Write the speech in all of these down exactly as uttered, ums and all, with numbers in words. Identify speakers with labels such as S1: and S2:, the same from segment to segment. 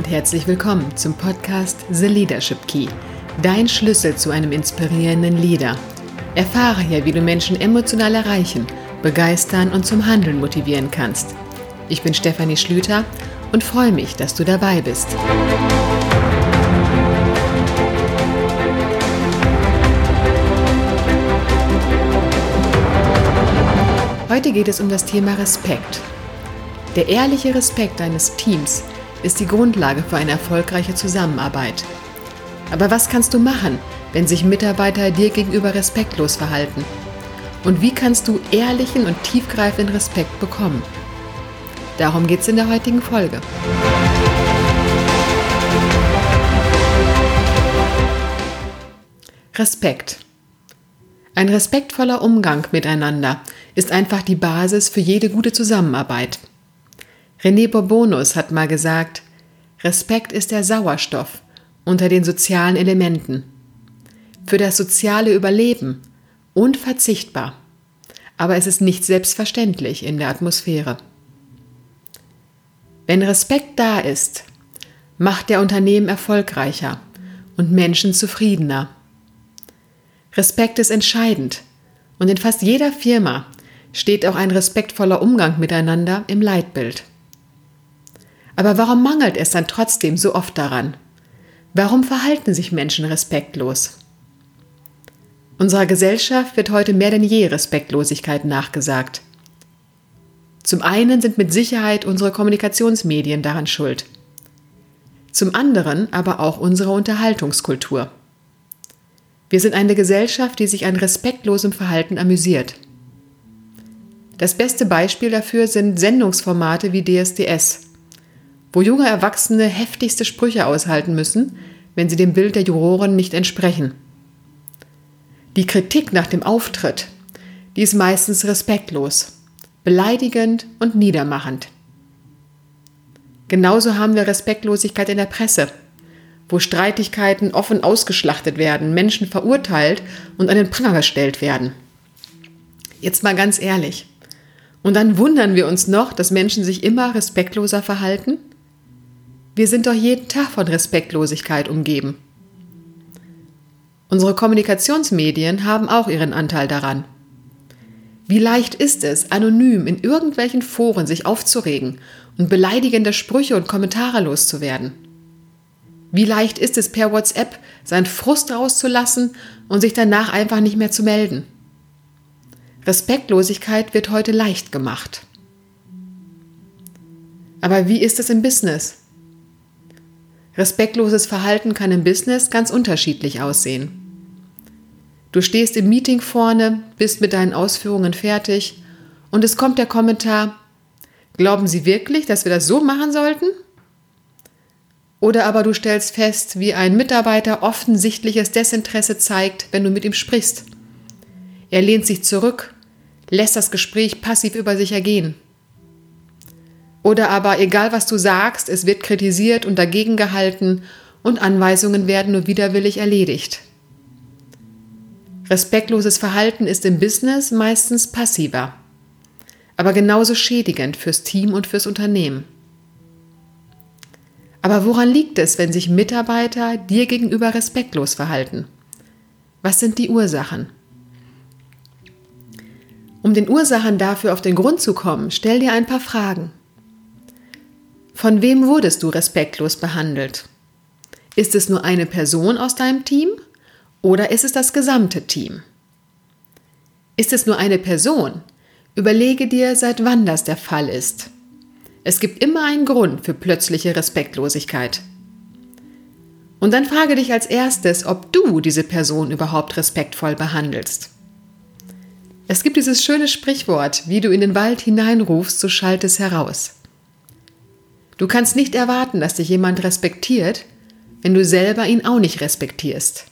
S1: und herzlich willkommen zum Podcast The Leadership Key, dein Schlüssel zu einem inspirierenden Leader. Erfahre hier, wie du Menschen emotional erreichen, begeistern und zum Handeln motivieren kannst. Ich bin Stefanie Schlüter und freue mich, dass du dabei bist. Heute geht es um das Thema Respekt. Der ehrliche Respekt deines Teams ist die Grundlage für eine erfolgreiche Zusammenarbeit. Aber was kannst du machen, wenn sich Mitarbeiter dir gegenüber respektlos verhalten? Und wie kannst du ehrlichen und tiefgreifenden Respekt bekommen? Darum geht es in der heutigen Folge. Respekt. Ein respektvoller Umgang miteinander ist einfach die Basis für jede gute Zusammenarbeit. René Bourbonus hat mal gesagt, Respekt ist der Sauerstoff unter den sozialen Elementen. Für das soziale Überleben unverzichtbar, aber es ist nicht selbstverständlich in der Atmosphäre. Wenn Respekt da ist, macht der Unternehmen erfolgreicher und Menschen zufriedener. Respekt ist entscheidend und in fast jeder Firma steht auch ein respektvoller Umgang miteinander im Leitbild. Aber warum mangelt es dann trotzdem so oft daran? Warum verhalten sich Menschen respektlos? Unserer Gesellschaft wird heute mehr denn je Respektlosigkeit nachgesagt. Zum einen sind mit Sicherheit unsere Kommunikationsmedien daran schuld. Zum anderen aber auch unsere Unterhaltungskultur. Wir sind eine Gesellschaft, die sich an respektlosem Verhalten amüsiert. Das beste Beispiel dafür sind Sendungsformate wie D S D S, wo junge Erwachsene heftigste Sprüche aushalten müssen, wenn sie dem Bild der Juroren nicht entsprechen. Die Kritik nach dem Auftritt, die ist meistens respektlos, beleidigend und niedermachend. Genauso haben wir Respektlosigkeit in der Presse, wo Streitigkeiten offen ausgeschlachtet werden, Menschen verurteilt und an den Pranger gestellt werden. Jetzt mal ganz ehrlich. Und dann wundern wir uns noch, dass Menschen sich immer respektloser verhalten? Wir sind doch jeden Tag von Respektlosigkeit umgeben. Unsere Kommunikationsmedien haben auch ihren Anteil daran. Wie leicht ist es, anonym in irgendwelchen Foren sich aufzuregen und beleidigende Sprüche und Kommentare loszuwerden? Wie leicht ist es, per WhatsApp seinen Frust rauszulassen und sich danach einfach nicht mehr zu melden? Respektlosigkeit wird heute leicht gemacht. Aber wie ist es im Business? Respektloses Verhalten kann im Business ganz unterschiedlich aussehen. Du stehst im Meeting vorne, bist mit deinen Ausführungen fertig und es kommt der Kommentar, glauben Sie wirklich, dass wir das so machen sollten? Oder aber du stellst fest, wie ein Mitarbeiter offensichtliches Desinteresse zeigt, wenn du mit ihm sprichst. Er lehnt sich zurück, lässt das Gespräch passiv über sich ergehen. Oder aber, egal was du sagst, es wird kritisiert und dagegen gehalten und Anweisungen werden nur widerwillig erledigt. Respektloses Verhalten ist im Business meistens passiver, aber genauso schädigend fürs Team und fürs Unternehmen. Aber woran liegt es, wenn sich Mitarbeiter dir gegenüber respektlos verhalten? Was sind die Ursachen? Um den Ursachen dafür auf den Grund zu kommen, stell dir ein paar Fragen. Von wem wurdest du respektlos behandelt? Ist es nur eine Person aus deinem Team oder ist es das gesamte Team? Ist es nur eine Person? Überlege dir, seit wann das der Fall ist. Es gibt immer einen Grund für plötzliche Respektlosigkeit. Und dann frage dich als erstes, ob du diese Person überhaupt respektvoll behandelst. Es gibt dieses schöne Sprichwort, wie du in den Wald hineinrufst, so schallt es heraus. Du kannst nicht erwarten, dass dich jemand respektiert, wenn du selber ihn auch nicht respektierst.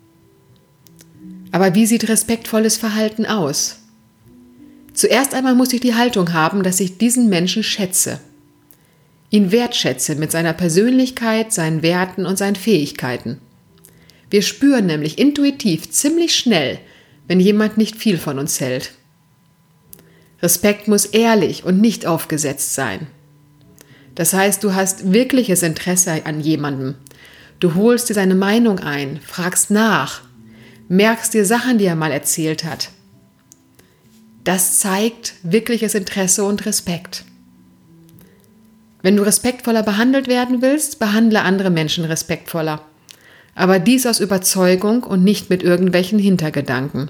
S1: Aber wie sieht respektvolles Verhalten aus? Zuerst einmal muss ich die Haltung haben, dass ich diesen Menschen schätze, ihn wertschätze mit seiner Persönlichkeit, seinen Werten und seinen Fähigkeiten. Wir spüren nämlich intuitiv ziemlich schnell, wenn jemand nicht viel von uns hält. Respekt muss ehrlich und nicht aufgesetzt sein. Das heißt, du hast wirkliches Interesse an jemandem. Du holst dir seine Meinung ein, fragst nach, merkst dir Sachen, die er mal erzählt hat. Das zeigt wirkliches Interesse und Respekt. Wenn du respektvoller behandelt werden willst, behandle andere Menschen respektvoller. Aber dies aus Überzeugung und nicht mit irgendwelchen Hintergedanken.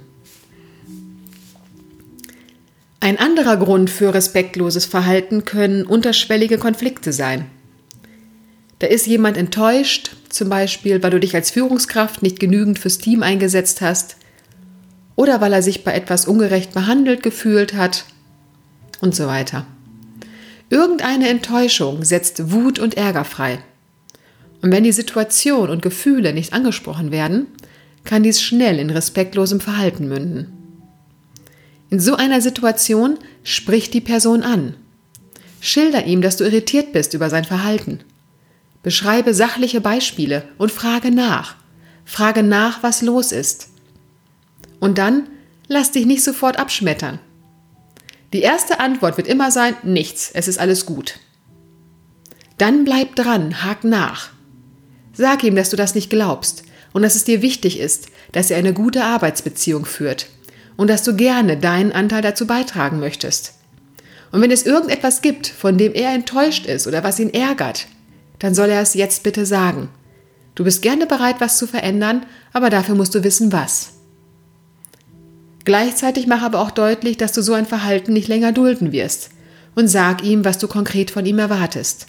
S1: Ein anderer Grund für respektloses Verhalten können unterschwellige Konflikte sein. Da ist jemand enttäuscht, zum Beispiel, weil du dich als Führungskraft nicht genügend fürs Team eingesetzt hast oder weil er sich bei etwas ungerecht behandelt gefühlt hat und so weiter. Irgendeine Enttäuschung setzt Wut und Ärger frei. Und wenn die Situation und Gefühle nicht angesprochen werden, kann dies schnell in respektlosem Verhalten münden. In so einer Situation sprich die Person an. Schilder ihm, dass du irritiert bist über sein Verhalten. Beschreibe sachliche Beispiele und frage nach. Frage nach, was los ist. Und dann lass dich nicht sofort abschmettern. Die erste Antwort wird immer sein, nichts, es ist alles gut. Dann bleib dran, hak nach. Sag ihm, dass du das nicht glaubst und dass es dir wichtig ist, dass er eine gute Arbeitsbeziehung führt und dass du gerne deinen Anteil dazu beitragen möchtest. Und wenn es irgendetwas gibt, von dem er enttäuscht ist oder was ihn ärgert, dann soll er es jetzt bitte sagen. Du bist gerne bereit, was zu verändern, aber dafür musst du wissen, was. Gleichzeitig mach aber auch deutlich, dass du so ein Verhalten nicht länger dulden wirst und sag ihm, was du konkret von ihm erwartest.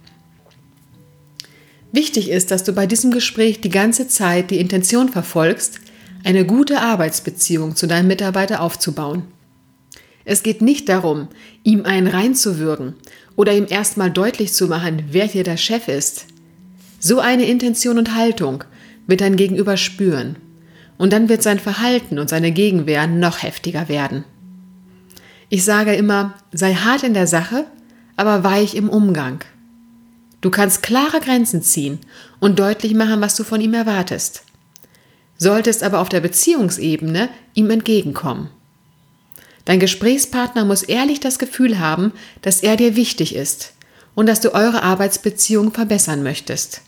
S1: Wichtig ist, dass du bei diesem Gespräch die ganze Zeit die Intention verfolgst, eine gute Arbeitsbeziehung zu deinem Mitarbeiter aufzubauen. Es geht nicht darum, ihm einen reinzuwürgen oder ihm erstmal deutlich zu machen, wer hier der Chef ist. So eine Intention und Haltung wird dein Gegenüber spüren und dann wird sein Verhalten und seine Gegenwehr noch heftiger werden. Ich sage immer, sei hart in der Sache, aber weich im Umgang. Du kannst klare Grenzen ziehen und deutlich machen, was du von ihm erwartest. Solltest aber auf der Beziehungsebene ihm entgegenkommen. Dein Gesprächspartner muss ehrlich das Gefühl haben, dass er dir wichtig ist und dass du eure Arbeitsbeziehung verbessern möchtest.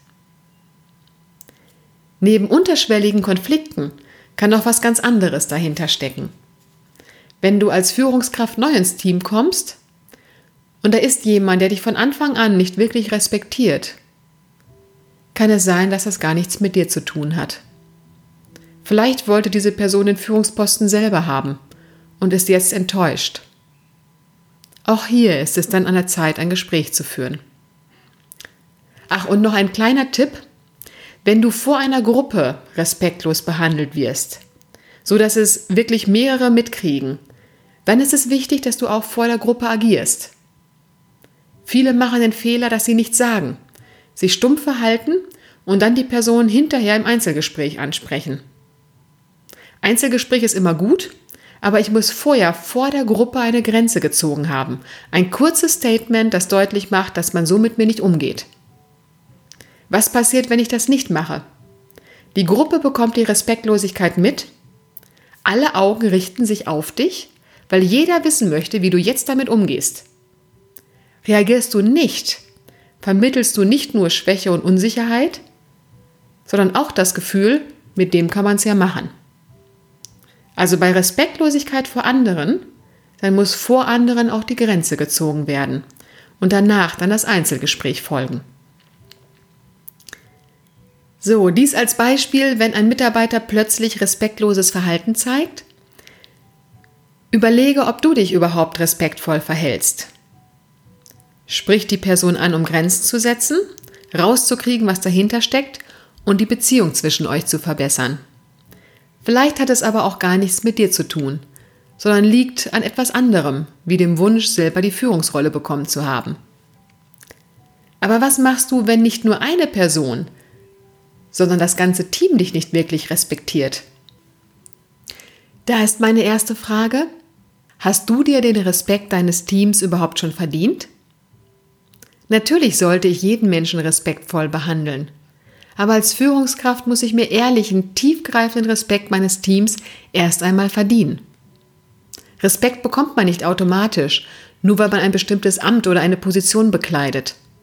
S1: Neben unterschwelligen Konflikten kann noch was ganz anderes dahinter stecken. Wenn du als Führungskraft neu ins Team kommst und da ist jemand, der dich von Anfang an nicht wirklich respektiert, kann es sein, dass das gar nichts mit dir zu tun hat. Vielleicht wollte diese Person den Führungsposten selber haben und ist jetzt enttäuscht. Auch hier ist es dann an der Zeit, ein Gespräch zu führen. Ach, und noch ein kleiner Tipp. Wenn du vor einer Gruppe respektlos behandelt wirst, so dass es wirklich mehrere mitkriegen, dann ist es wichtig, dass du auch vor der Gruppe agierst. Viele machen den Fehler, dass sie nichts sagen, sich stumpf verhalten und dann die Person hinterher im Einzelgespräch ansprechen. Einzelgespräch ist immer gut, aber ich muss vorher vor der Gruppe eine Grenze gezogen haben. Ein kurzes Statement, das deutlich macht, dass man so mit mir nicht umgeht. Was passiert, wenn ich das nicht mache? Die Gruppe bekommt die Respektlosigkeit mit, alle Augen richten sich auf dich, weil jeder wissen möchte, wie du jetzt damit umgehst. Reagierst du nicht, vermittelst du nicht nur Schwäche und Unsicherheit, sondern auch das Gefühl, mit dem kann man es ja machen. Also bei Respektlosigkeit vor anderen, dann muss vor anderen auch die Grenze gezogen werden und danach dann das Einzelgespräch folgen. So, dies als Beispiel, wenn ein Mitarbeiter plötzlich respektloses Verhalten zeigt. Überlege, ob du dich überhaupt respektvoll verhältst. Sprich die Person an, um Grenzen zu setzen, rauszukriegen, was dahinter steckt und die Beziehung zwischen euch zu verbessern. Vielleicht hat es aber auch gar nichts mit dir zu tun, sondern liegt an etwas anderem, wie dem Wunsch, selber die Führungsrolle bekommen zu haben. Aber was machst du, wenn nicht nur eine Person, sondern das ganze Team dich nicht wirklich respektiert? Da ist meine erste Frage: Hast du dir den Respekt deines Teams überhaupt schon verdient? Natürlich sollte ich jeden Menschen respektvoll behandeln. Aber als Führungskraft muss ich mir ehrlichen, tiefgreifenden Respekt meines Teams erst einmal verdienen. Respekt bekommt man nicht automatisch, nur weil man ein bestimmtes Amt oder eine Position bekleidet.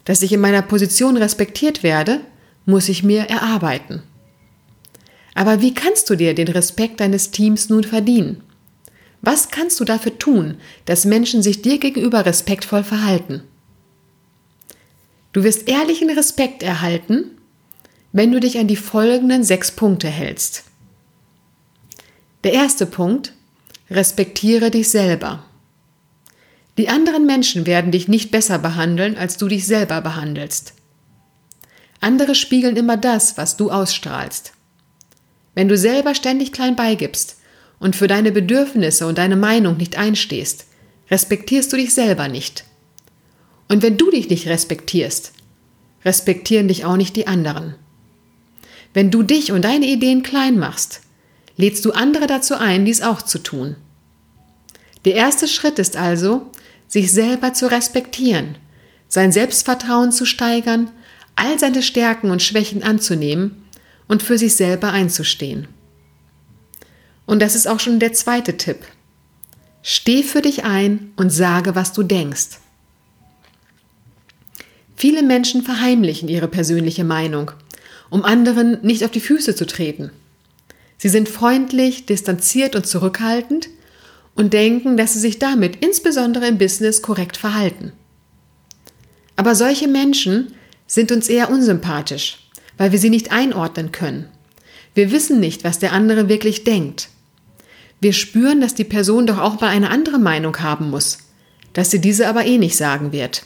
S1: Dass ich in meiner Position respektiert werde, muss ich mir erarbeiten. Aber wie kannst du dir den Respekt deines Teams nun verdienen? Was kannst du dafür tun, dass Menschen sich dir gegenüber respektvoll verhalten? Du wirst ehrlichen Respekt erhalten, wenn du dich an die folgenden sechs Punkte hältst. Der erste Punkt: Respektiere dich selber. Die anderen Menschen werden dich nicht besser behandeln, als du dich selber behandelst. Andere spiegeln immer das, was du ausstrahlst. Wenn du selber ständig klein beigibst und für deine Bedürfnisse und deine Meinung nicht einstehst, respektierst du dich selber nicht. Und wenn du dich nicht respektierst, respektieren dich auch nicht die anderen. Wenn du dich und deine Ideen klein machst, lädst du andere dazu ein, dies auch zu tun. Der erste Schritt ist also, sich selber zu respektieren, sein Selbstvertrauen zu steigern, all seine Stärken und Schwächen anzunehmen und für sich selber einzustehen. Und das ist auch schon der zweite Tipp. Steh für dich ein und sage, was du denkst. Viele Menschen verheimlichen ihre persönliche Meinung, um anderen nicht auf die Füße zu treten. Sie sind freundlich, distanziert und zurückhaltend und denken, dass sie sich damit insbesondere im Business korrekt verhalten. Aber solche Menschen sind uns eher unsympathisch, weil wir sie nicht einordnen können. Wir wissen nicht, was der andere wirklich denkt. Wir spüren, dass die Person doch auch mal eine andere Meinung haben muss, dass sie diese aber eh nicht sagen wird.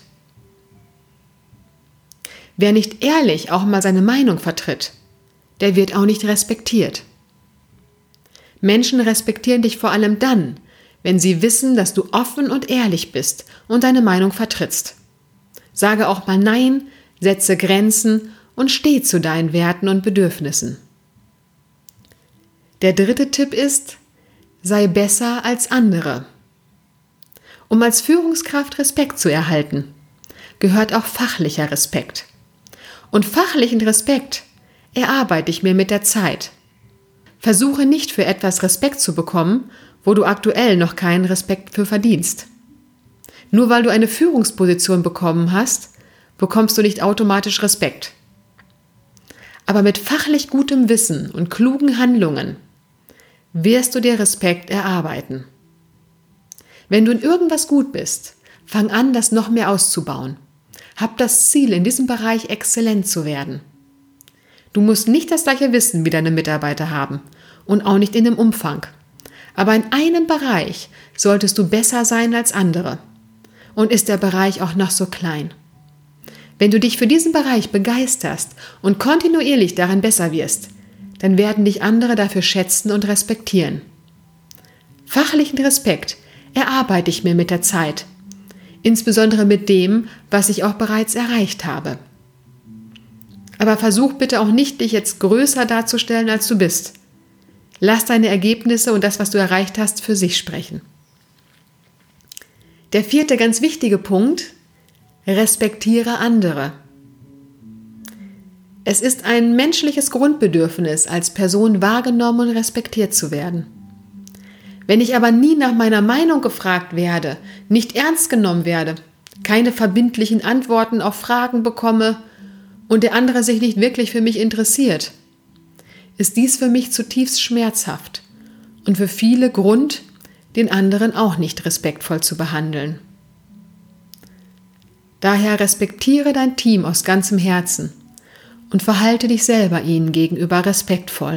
S1: Wer nicht ehrlich auch mal seine Meinung vertritt, der wird auch nicht respektiert. Menschen respektieren dich vor allem dann, wenn sie wissen, dass du offen und ehrlich bist und deine Meinung vertrittst. Sage auch mal Nein, setze Grenzen und steh zu deinen Werten und Bedürfnissen. Der dritte Tipp ist: Sei besser als andere. Um als Führungskraft Respekt zu erhalten, gehört auch fachlicher Respekt. Und fachlichen Respekt erarbeite ich mir mit der Zeit. Versuche nicht für etwas Respekt zu bekommen, wo du aktuell noch keinen Respekt für verdienst. Nur weil du eine Führungsposition bekommen hast, bekommst du nicht automatisch Respekt. Aber mit fachlich gutem Wissen und klugen Handlungen wirst du dir Respekt erarbeiten. Wenn du in irgendwas gut bist, fang an, das noch mehr auszubauen. Hab das Ziel, in diesem Bereich exzellent zu werden. Du musst nicht das gleiche Wissen wie deine Mitarbeiter haben und auch nicht in dem Umfang. Aber in einem Bereich solltest du besser sein als andere. Und ist der Bereich auch noch so klein. Wenn du dich für diesen Bereich begeisterst und kontinuierlich daran besser wirst, dann werden dich andere dafür schätzen und respektieren. Fachlichen Respekt erarbeite ich mir mit der Zeit, insbesondere mit dem, was ich auch bereits erreicht habe. Aber versuch bitte auch nicht, dich jetzt größer darzustellen, als du bist. Lass deine Ergebnisse und das, was du erreicht hast, für sich sprechen. Der vierte ganz wichtige Punkt: Respektiere andere. Es ist ein menschliches Grundbedürfnis, als Person wahrgenommen und respektiert zu werden. Wenn ich aber nie nach meiner Meinung gefragt werde, nicht ernst genommen werde, keine verbindlichen Antworten auf Fragen bekomme und der andere sich nicht wirklich für mich interessiert, ist dies für mich zutiefst schmerzhaft und für viele Grund, den anderen auch nicht respektvoll zu behandeln. Daher respektiere dein Team aus ganzem Herzen und verhalte dich selber ihnen gegenüber respektvoll.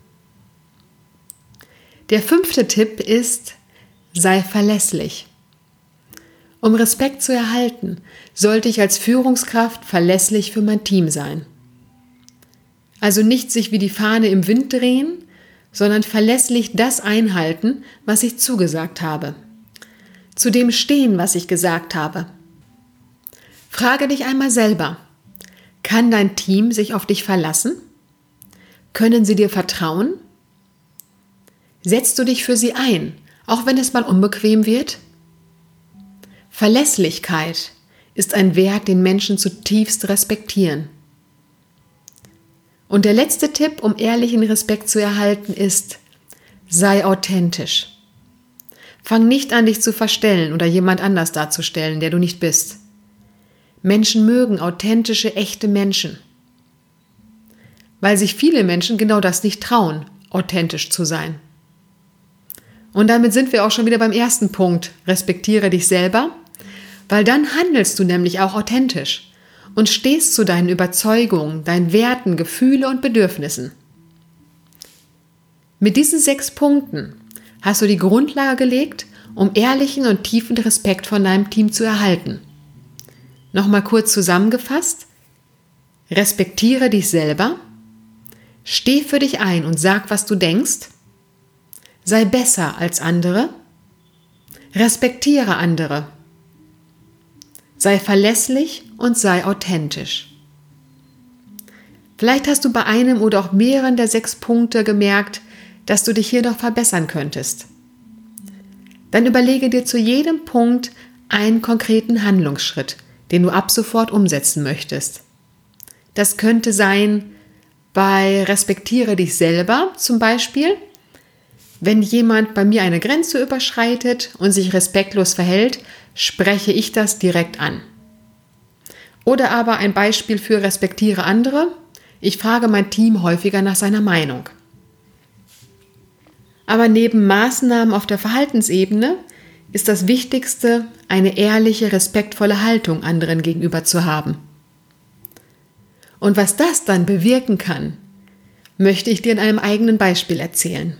S1: Der fünfte Tipp ist: Sei verlässlich. Um Respekt zu erhalten, sollte ich als Führungskraft verlässlich für mein Team sein. Also nicht sich wie die Fahne im Wind drehen, sondern verlässlich das einhalten, was ich zugesagt habe. Zu dem stehen, was ich gesagt habe. Frage dich einmal selber: Kann dein Team sich auf dich verlassen? Können sie dir vertrauen? Setzt du dich für sie ein, auch wenn es mal unbequem wird? Verlässlichkeit ist ein Wert, den Menschen zutiefst respektieren. Und der letzte Tipp, um ehrlichen Respekt zu erhalten, ist: Sei authentisch. Fang nicht an, dich zu verstellen oder jemand anders darzustellen, der du nicht bist. Menschen mögen authentische, echte Menschen. Weil sich viele Menschen genau das nicht trauen, authentisch zu sein. Und damit sind wir auch schon wieder beim ersten Punkt. Respektiere dich selber, weil dann handelst du nämlich auch authentisch und stehst zu deinen Überzeugungen, deinen Werten, Gefühle und Bedürfnissen. Mit diesen sechs Punkten hast du die Grundlage gelegt, um ehrlichen und tiefen Respekt von deinem Team zu erhalten. Nochmal kurz zusammengefasst: Respektiere dich selber, steh für dich ein und sag, was du denkst, sei besser als andere, respektiere andere, sei verlässlich und sei authentisch. Vielleicht hast du bei einem oder auch mehreren der sechs Punkte gemerkt, dass du dich hier noch verbessern könntest. Dann überlege dir zu jedem Punkt einen konkreten Handlungsschritt, den du ab sofort umsetzen möchtest. Das könnte sein, bei Respektiere dich selber zum Beispiel, wenn jemand bei mir eine Grenze überschreitet und sich respektlos verhält, spreche ich das direkt an. Oder aber ein Beispiel für Respektiere andere: Ich frage mein Team häufiger nach seiner Meinung. Aber neben Maßnahmen auf der Verhaltensebene ist das Wichtigste, eine ehrliche, respektvolle Haltung anderen gegenüber zu haben. Und was das dann bewirken kann, möchte ich dir in einem eigenen Beispiel erzählen.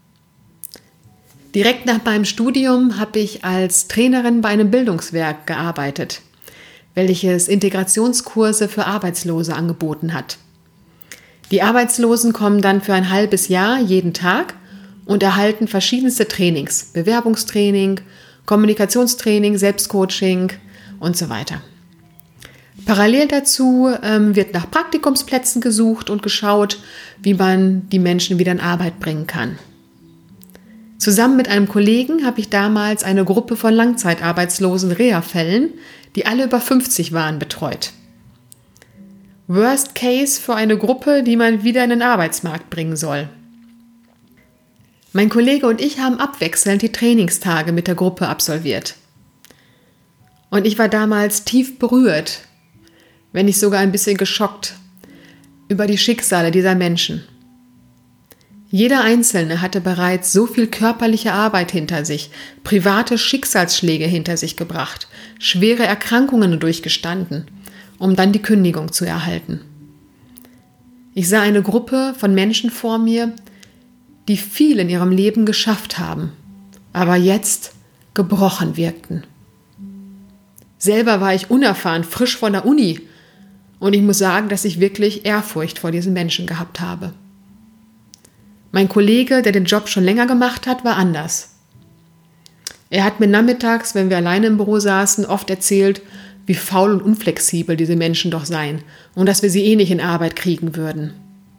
S1: Direkt nach meinem Studium habe ich als Trainerin bei einem Bildungswerk gearbeitet, welches Integrationskurse für Arbeitslose angeboten hat. Die Arbeitslosen kommen dann für ein halbes Jahr jeden Tag und erhalten verschiedenste Trainings, Bewerbungstraining, Kommunikationstraining, Selbstcoaching und so weiter. Parallel dazu ähm, wird nach Praktikumsplätzen gesucht und geschaut, wie man die Menschen wieder in Arbeit bringen kann. Zusammen mit einem Kollegen habe ich damals eine Gruppe von langzeitarbeitslosen Reha-Fällen, die alle über fünfzig waren, betreut. Worst Case für eine Gruppe, die man wieder in den Arbeitsmarkt bringen soll. Mein Kollege und ich haben abwechselnd die Trainingstage mit der Gruppe absolviert. Und ich war damals tief berührt, wenn nicht sogar ein bisschen geschockt, über die Schicksale dieser Menschen. Jeder Einzelne hatte bereits so viel körperliche Arbeit hinter sich, private Schicksalsschläge hinter sich gebracht, schwere Erkrankungen durchgestanden, um dann die Kündigung zu erhalten. Ich sah eine Gruppe von Menschen vor mir, die viel in ihrem Leben geschafft haben, aber jetzt gebrochen wirkten. Selber war ich unerfahren, frisch von der Uni, und ich muss sagen, dass ich wirklich Ehrfurcht vor diesen Menschen gehabt habe. Mein Kollege, der den Job schon länger gemacht hat, war anders. Er hat mir nachmittags, wenn wir alleine im Büro saßen, oft erzählt, wie faul und unflexibel diese Menschen doch seien und dass wir sie eh nicht in Arbeit kriegen würden.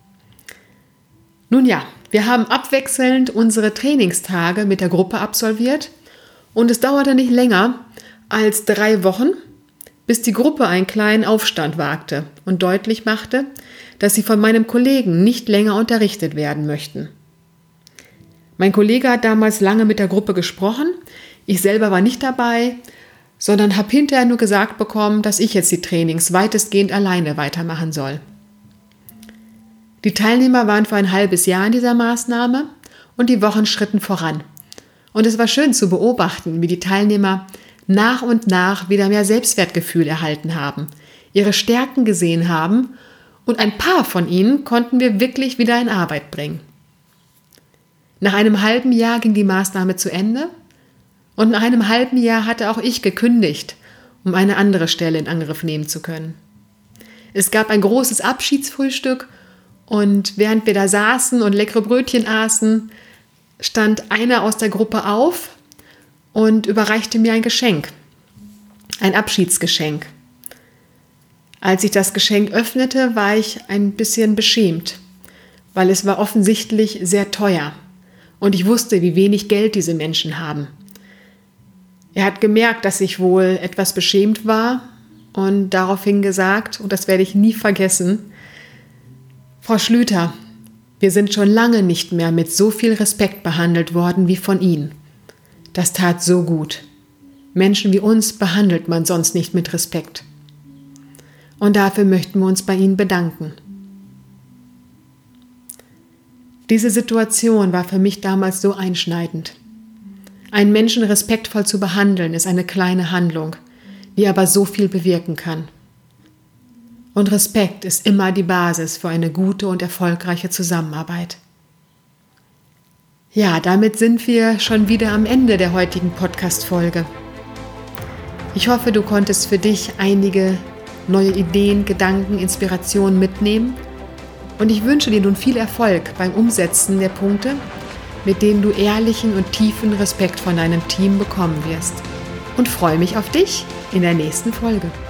S1: Nun ja, wir haben abwechselnd unsere Trainingstage mit der Gruppe absolviert und es dauerte nicht länger als drei Wochen, bis die Gruppe einen kleinen Aufstand wagte und deutlich machte, dass sie von meinem Kollegen nicht länger unterrichtet werden möchten. Mein Kollege hat damals lange mit der Gruppe gesprochen, ich selber war nicht dabei, sondern habe hinterher nur gesagt bekommen, dass ich jetzt die Trainings weitestgehend alleine weitermachen soll. Die Teilnehmer waren für ein halbes Jahr in dieser Maßnahme und die Wochen schritten voran. Und es war schön zu beobachten, wie die Teilnehmer nach und nach wieder mehr Selbstwertgefühl erhalten haben, ihre Stärken gesehen haben und ein paar von ihnen konnten wir wirklich wieder in Arbeit bringen. Nach einem halben Jahr ging die Maßnahme zu Ende und nach einem halben Jahr hatte auch ich gekündigt, um eine andere Stelle in Angriff nehmen zu können. Es gab ein großes Abschiedsfrühstück und während wir da saßen und leckere Brötchen aßen, stand einer aus der Gruppe auf und überreichte mir ein Geschenk, ein Abschiedsgeschenk. Als ich das Geschenk öffnete, war ich ein bisschen beschämt, weil es war offensichtlich sehr teuer und ich wusste, wie wenig Geld diese Menschen haben. Er hat gemerkt, dass ich wohl etwas beschämt war und daraufhin gesagt, und das werde ich nie vergessen: Frau Schlüter, wir sind schon lange nicht mehr mit so viel Respekt behandelt worden wie von Ihnen. Das tat so gut. Menschen wie uns behandelt man sonst nicht mit Respekt. Und dafür möchten wir uns bei Ihnen bedanken. Diese Situation war für mich damals so einschneidend. Einen Menschen respektvoll zu behandeln, ist eine kleine Handlung, die aber so viel bewirken kann. Und Respekt ist immer die Basis für eine gute und erfolgreiche Zusammenarbeit. Ja, damit sind wir schon wieder am Ende der heutigen Podcast-Folge. Ich hoffe, du konntest für dich einige neue Ideen, Gedanken, Inspirationen mitnehmen und ich wünsche dir nun viel Erfolg beim Umsetzen der Punkte, mit denen du ehrlichen und tiefen Respekt von deinem Team bekommen wirst. Und freue mich auf dich in der nächsten Folge.